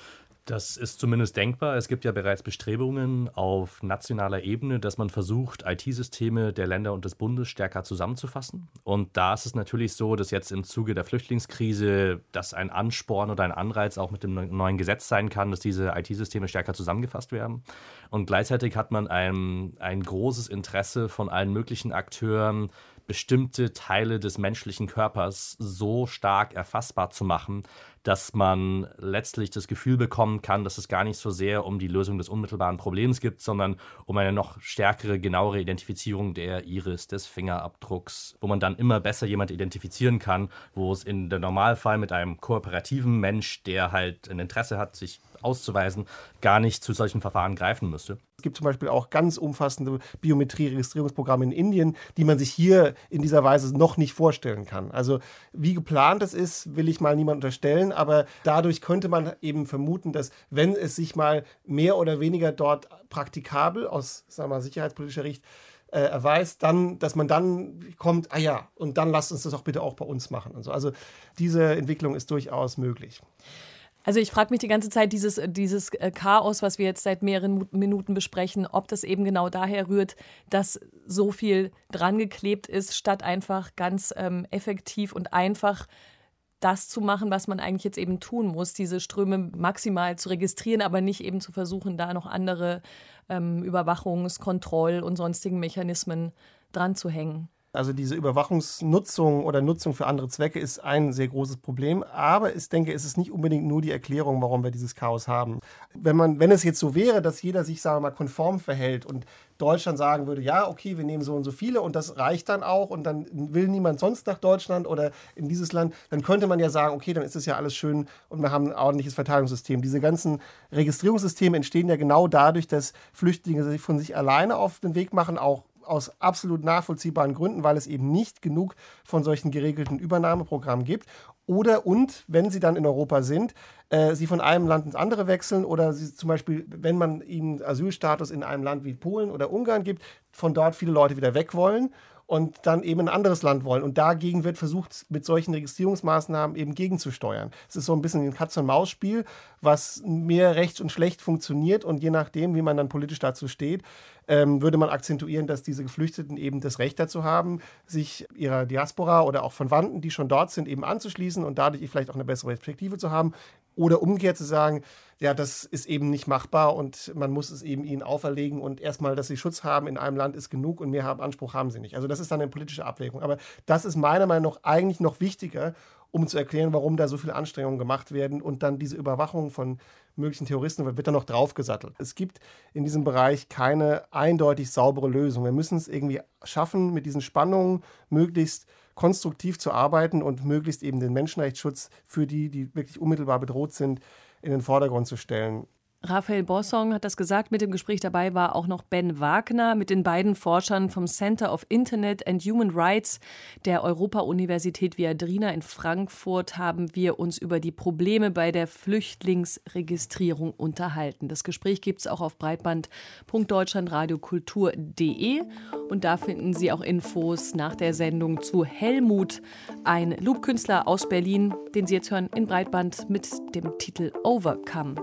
Das ist zumindest denkbar. Es gibt ja bereits Bestrebungen auf nationaler Ebene, dass man versucht, I T-Systeme der Länder und des Bundes stärker zusammenzufassen. Und da ist es natürlich so, dass jetzt im Zuge der Flüchtlingskrise das ein Ansporn oder ein Anreiz auch mit dem neuen Gesetz sein kann, dass diese I T-Systeme stärker zusammengefasst werden. Und gleichzeitig hat man ein, ein großes Interesse von allen möglichen Akteuren, bestimmte Teile des menschlichen Körpers so stark erfassbar zu machen, dass man letztlich das Gefühl bekommen kann, dass es gar nicht so sehr um die Lösung des unmittelbaren Problems geht, sondern um eine noch stärkere, genauere Identifizierung der Iris, des Fingerabdrucks, wo man dann immer besser jemand identifizieren kann, wo es in der Normalfall mit einem kooperativen Mensch, der halt ein Interesse hat, sich auszuweisen, gar nicht zu solchen Verfahren greifen müsste. Es gibt zum Beispiel auch ganz umfassende Biometrie-Registrierungsprogramme in Indien, die man sich hier in dieser Weise noch nicht vorstellen kann. Also wie geplant es ist, will ich mal niemand unterstellen, aber dadurch könnte man eben vermuten, dass wenn es sich mal mehr oder weniger dort praktikabel aus, sagen wir mal, sicherheitspolitischer Sicht äh, erweist, dann, dass man dann kommt, ah ja, und dann lasst uns das auch bitte auch bei uns machen. Und so. Also diese Entwicklung ist durchaus möglich. Also ich frage mich die ganze Zeit, dieses, dieses Chaos, was wir jetzt seit mehreren Minuten besprechen, ob das eben genau daher rührt, dass so viel dran geklebt ist, statt einfach ganz ähm, effektiv und einfach das zu machen, was man eigentlich jetzt eben tun muss, diese Ströme maximal zu registrieren, aber nicht eben zu versuchen, da noch andere ähm, Überwachungs-, Kontroll- und sonstigen Mechanismen dran zu hängen. Also diese Überwachungsnutzung oder Nutzung für andere Zwecke ist ein sehr großes Problem. Aber ich denke, es ist nicht unbedingt nur die Erklärung, warum wir dieses Chaos haben. Wenn man, wenn es jetzt so wäre, dass jeder sich, sagen wir mal, konform verhält und Deutschland sagen würde, ja, okay, wir nehmen so und so viele und das reicht dann auch und dann will niemand sonst nach Deutschland oder in dieses Land, dann könnte man ja sagen, okay, dann ist es ja alles schön und wir haben ein ordentliches Verteilungssystem. Diese ganzen Registrierungssysteme entstehen ja genau dadurch, dass Flüchtlinge sich von sich alleine auf den Weg machen, auch aus absolut nachvollziehbaren Gründen, weil es eben nicht genug von solchen geregelten Übernahmeprogrammen gibt. Oder und, wenn sie dann in Europa sind, äh, sie von einem Land ins andere wechseln oder sie zum Beispiel, wenn man ihnen Asylstatus in einem Land wie Polen oder Ungarn gibt, von dort viele Leute wieder weg wollen und dann eben ein anderes Land wollen. Und dagegen wird versucht, mit solchen Registrierungsmaßnahmen eben gegenzusteuern. Es ist so ein bisschen ein Katz-und-Maus-Spiel, was mehr recht und schlecht funktioniert. Und je nachdem, wie man dann politisch dazu steht, ähm, würde man akzentuieren, dass diese Geflüchteten eben das Recht dazu haben, sich ihrer Diaspora oder auch von Verwandten, die schon dort sind, eben anzuschließen und dadurch vielleicht auch eine bessere Perspektive zu haben. Oder umgekehrt zu sagen, ja, das ist eben nicht machbar und man muss es eben ihnen auferlegen und erstmal, dass sie Schutz haben in einem Land ist genug und mehr haben, Anspruch haben sie nicht. Also das ist dann eine politische Abwägung. Aber das ist meiner Meinung nach eigentlich noch wichtiger, um zu erklären, warum da so viele Anstrengungen gemacht werden und dann diese Überwachung von möglichen Terroristen wird dann noch draufgesattelt. Es gibt in diesem Bereich keine eindeutig saubere Lösung. Wir müssen es irgendwie schaffen, mit diesen Spannungen möglichst konstruktiv zu arbeiten und möglichst eben den Menschenrechtsschutz für die, die wirklich unmittelbar bedroht sind, in den Vordergrund zu stellen. Raphael Bossong hat das gesagt. Mit dem Gespräch dabei war auch noch Ben Wagner. Mit den beiden Forschern vom Center of Internet and Human Rights der Europa-Universität Viadrina in Frankfurt haben wir uns über die Probleme bei der Flüchtlingsregistrierung unterhalten. Das Gespräch gibt es auch auf breitband punkt deutschlandradiokultur punkt de und da finden Sie auch Infos nach der Sendung zu Helmut, ein Loop-Künstler aus Berlin, den Sie jetzt hören in Breitband mit dem Titel Overcome.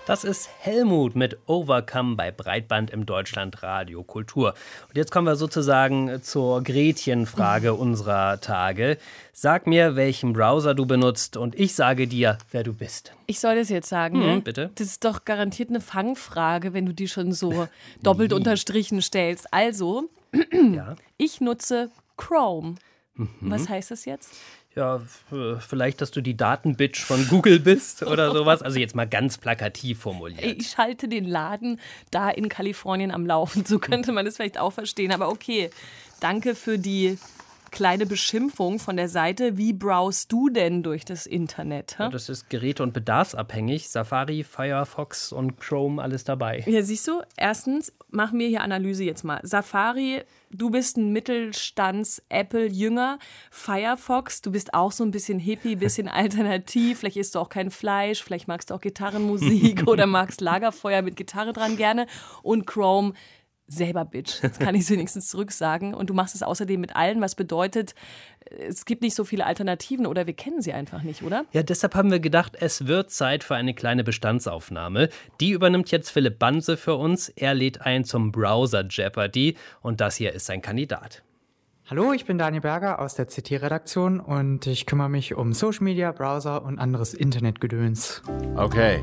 Das ist Helmut mit Overcome bei Breitband im Deutschlandradio Kultur. Und jetzt kommen wir sozusagen zur Gretchenfrage unserer Tage. Sag mir, welchen Browser du benutzt und ich sage dir, wer du bist. Ich soll das jetzt sagen, Hm, ne? bitte. Das ist doch garantiert eine Fangfrage, wenn du die schon so doppelt unterstrichen stellst. Also, Ja. ich nutze Chrome. Mhm. Was heißt das jetzt? Ja, f- vielleicht, dass du die Datenbitch von Google bist oder sowas. Also jetzt mal ganz plakativ formuliert. Ich schalte den Laden da in Kalifornien am Laufen. So könnte man das vielleicht auch verstehen. Aber okay, danke für die kleine Beschimpfung von der Seite. Wie browst du denn durch das Internet? Ja, Hä? das ist geräte- und bedarfsabhängig. Safari, Firefox und Chrome, alles dabei. Ja, siehst du, erstens machen wir hier Analyse jetzt mal. Safari, du bist ein Mittelstands-Apple-Jünger. Firefox, du bist auch so ein bisschen hippie, bisschen alternativ. Vielleicht isst du auch kein Fleisch, vielleicht magst du auch Gitarrenmusik oder magst Lagerfeuer mit Gitarre dran gerne. Und Chrome, selber Bitch. Jetzt kann ich es wenigstens zurücksagen. Und du machst es außerdem mit allen, was bedeutet, es gibt nicht so viele Alternativen oder wir kennen sie einfach nicht, oder? Ja, deshalb haben wir gedacht, es wird Zeit für eine kleine Bestandsaufnahme. Die übernimmt jetzt Philipp Banse für uns. Er lädt ein zum Browser Jeopardy und das hier ist sein Kandidat. Hallo, ich bin Daniel Berger aus der C T-Redaktion und ich kümmere mich um Social Media, Browser und anderes Internetgedöns. Okay.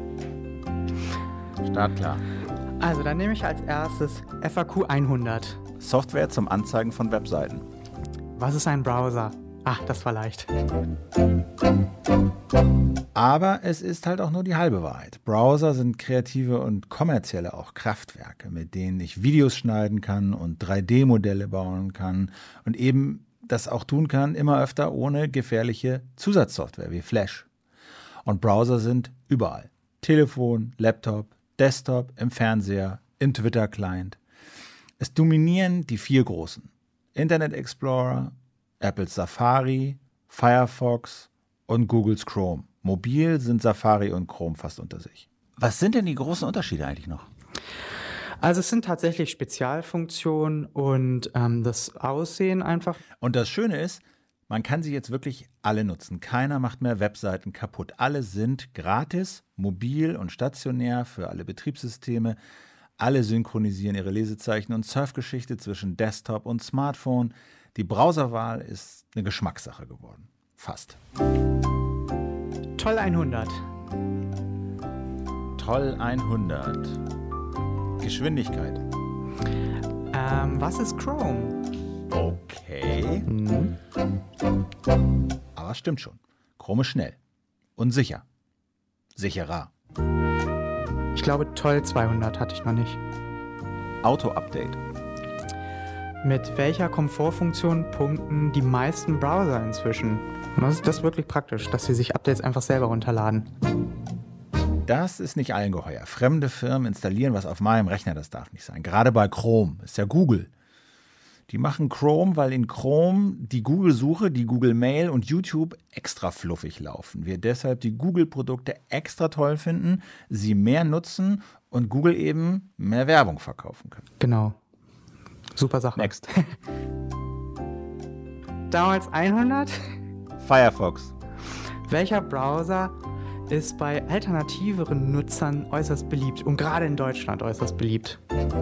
Startklar. Also, dann nehme ich als erstes F A Q hundert. Software zum Anzeigen von Webseiten. Was ist ein Browser? Ach, das war leicht. Aber es ist halt auch nur die halbe Wahrheit. Browser sind kreative und kommerzielle auch Kraftwerke, mit denen ich Videos schneiden kann und drei D Modelle bauen kann und eben das auch tun kann, immer öfter ohne gefährliche Zusatzsoftware wie Flash. Und Browser sind überall. Telefon, Laptop, Desktop, im Fernseher, im Twitter-Client. Es dominieren die vier großen. Internet Explorer, Apples Safari, Firefox und Googles Chrome. Mobil sind Safari und Chrome fast unter sich. Was sind denn die großen Unterschiede eigentlich noch? Also es sind tatsächlich Spezialfunktionen und ähm, das Aussehen einfach. Und das Schöne ist, man kann sie jetzt wirklich alle nutzen. Keiner macht mehr Webseiten kaputt. Alle sind gratis, mobil und stationär für alle Betriebssysteme. Alle synchronisieren ihre Lesezeichen und Surfgeschichte zwischen Desktop und Smartphone. Die Browserwahl ist eine Geschmackssache geworden. Fast. Toll hundert. Toll hundert. Geschwindigkeit. Ähm, was ist Chrome? Okay. Mhm. Aber stimmt schon. Chrome ist schnell. Und sicher. Sicherer. Ich glaube, Toll zweihundert hatte ich noch nicht. Auto-Update. Mit welcher Komfortfunktion punkten die meisten Browser inzwischen? Das ist das wirklich praktisch, dass sie sich Updates einfach selber runterladen. Das ist nicht allen geheuer. Fremde Firmen installieren was auf meinem Rechner, das darf nicht sein. Gerade bei Chrome, ist ja Google. Die machen Chrome, weil in Chrome die Google-Suche, die Google-Mail und YouTube extra fluffig laufen. Wir deshalb die Google-Produkte extra toll finden, sie mehr nutzen und Google eben mehr Werbung verkaufen können. Genau. Super Sache. Next. Damals hundert. Firefox. Welcher Browser ist bei alternativeren Nutzern äußerst beliebt und gerade in Deutschland äußerst beliebt?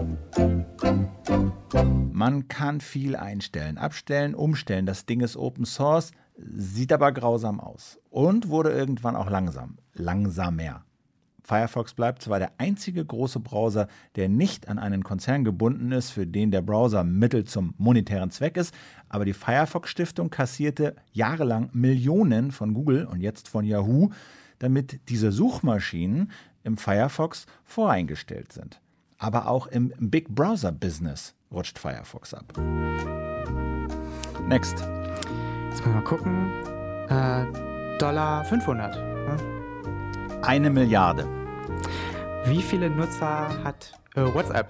Man kann viel einstellen, abstellen, umstellen. Das Ding ist Open Source, sieht aber grausam aus und wurde irgendwann auch langsam, langsamer. Firefox bleibt zwar der einzige große Browser, der nicht an einen Konzern gebunden ist, für den der Browser Mittel zum monetären Zweck ist, aber die Firefox-Stiftung kassierte jahrelang Millionen von Google und jetzt von Yahoo, damit diese Suchmaschinen im Firefox voreingestellt sind. Aber auch im Big Browser Business rutscht Firefox ab. Next. Jetzt mal gucken. Äh, Dollar fünfhundert. Ne? Eine Milliarde. Wie viele Nutzer hat äh, WhatsApp?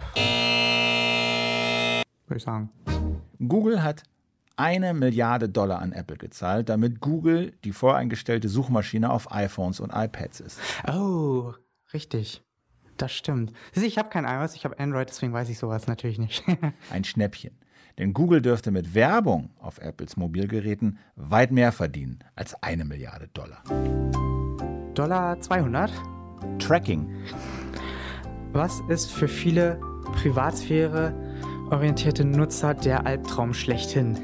Würde ich sagen. Google hat eine Milliarde Dollar an Apple gezahlt, damit Google die voreingestellte Suchmaschine auf iPhones und iPads ist. Oh, richtig. Das stimmt. Ich habe kein iOS, ich habe Android, deswegen weiß ich sowas natürlich nicht. Ein Schnäppchen. Denn Google dürfte mit Werbung auf Apples Mobilgeräten weit mehr verdienen als eine Milliarde Dollar. Dollar zweihundert? Tracking. Was ist für viele Privatsphäre orientierte Nutzer der Albtraum schlechthin?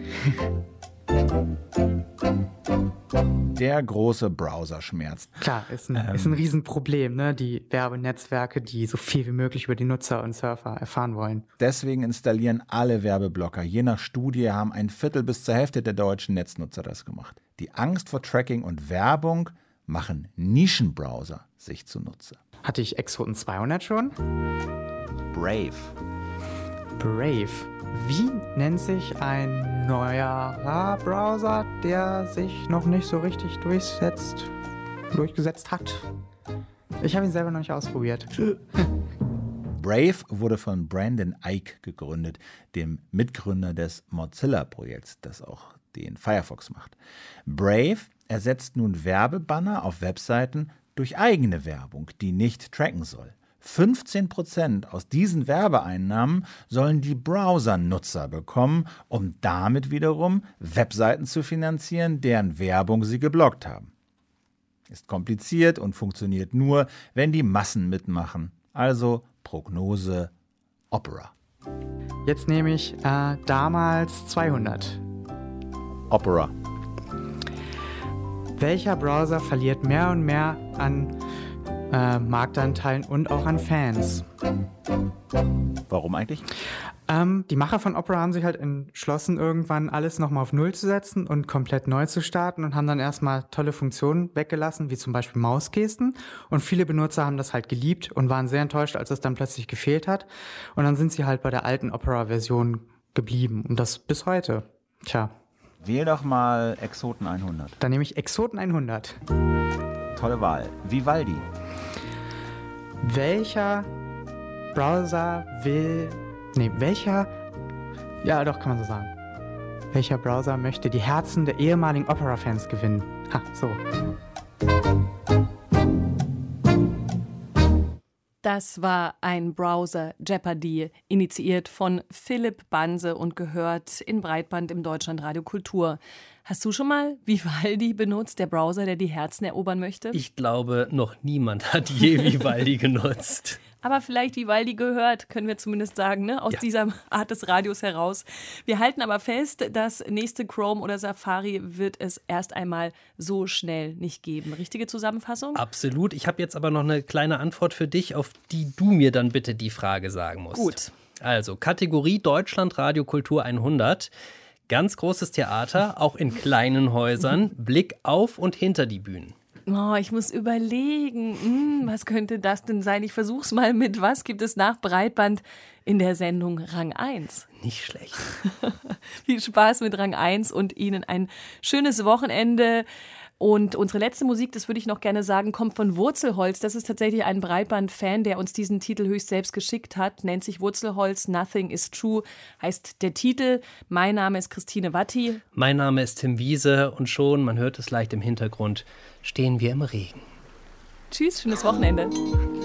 Der große Browserschmerz. Klar, ist ein, ähm, ist ein Riesenproblem, ne? Die Werbenetzwerke, die so viel wie möglich über die Nutzer und Surfer erfahren wollen. Deswegen installieren alle Werbeblocker. Je nach Studie haben ein Viertel bis zur Hälfte der deutschen Netznutzer das gemacht. Die Angst vor Tracking und Werbung machen Nischenbrowser sich zunutze. Hatte ich Exoten zweihundert schon? Brave. Brave. Wie nennt sich ein neuerer Browser, der sich noch nicht so richtig durchsetzt, durchgesetzt hat? Ich habe ihn selber noch nicht ausprobiert. Brave wurde von Brandon Eich gegründet, dem Mitgründer des Mozilla-Projekts, das auch den Firefox macht. Brave ersetzt nun Werbebanner auf Webseiten durch eigene Werbung, die nicht tracken soll. fünfzehn Prozent aus diesen Werbeeinnahmen sollen die Browser-Nutzer bekommen, um damit wiederum Webseiten zu finanzieren, deren Werbung sie geblockt haben. Ist kompliziert und funktioniert nur, wenn die Massen mitmachen. Also Prognose Opera. Jetzt nehme ich äh, damals zweihundert. Opera. Welcher Browser verliert mehr und mehr an äh, Marktanteilen und auch an Fans? Warum eigentlich? Ähm, die Macher von Opera haben sich halt entschlossen, irgendwann alles nochmal auf Null zu setzen und komplett neu zu starten und haben dann erstmal tolle Funktionen weggelassen, wie zum Beispiel Mausgesten. Und viele Benutzer haben das halt geliebt und waren sehr enttäuscht, als es dann plötzlich gefehlt hat. Und dann sind sie halt bei der alten Opera-Version geblieben und das bis heute. Tja. Wähl doch mal Exoten hundert. Dann nehme ich Exoten hundert. Tolle Wahl. Vivaldi. Welcher Browser will... Nee, welcher... Ja, doch, kann man so sagen. Welcher Browser möchte die Herzen der ehemaligen Opera-Fans gewinnen? Ha, so. Das war ein Browser Jeopardy, initiiert von Philipp Banse und gehört in Breitband im Deutschlandradio Kultur. Hast du schon mal Vivaldi benutzt, der Browser, der die Herzen erobern möchte? Ich glaube, noch niemand hat je Vivaldi genutzt. Aber vielleicht Vivaldi gehört, können wir zumindest sagen, ne? Aus ja. dieser Art des Radios heraus. Wir halten aber fest, das nächste Chrome oder Safari wird es erst einmal so schnell nicht geben. Richtige Zusammenfassung? Absolut. Ich habe jetzt aber noch eine kleine Antwort für dich, auf die du mir dann bitte die Frage sagen musst. Gut. Also, Kategorie Deutschlandradio Kultur hundert. Ganz großes Theater, auch in kleinen Häusern. Blick auf und hinter die Bühnen. Oh, ich muss überlegen, hm, was könnte das denn sein? Ich versuch's mal mit, was gibt es nach Breitband in der Sendung Rang eins? Nicht schlecht. Viel Spaß mit Rang eins und Ihnen ein schönes Wochenende. Und unsere letzte Musik, das würde ich noch gerne sagen, kommt von Wurzelholz. Das ist tatsächlich ein Breitband-Fan, der uns diesen Titel höchst selbst geschickt hat. Nennt sich Wurzelholz, Nothing is True, heißt der Titel. Mein Name ist Christine Watti. Mein Name ist Tim Wiese und schon, man hört es leicht im Hintergrund, stehen wir im Regen. Tschüss, schönes Wochenende.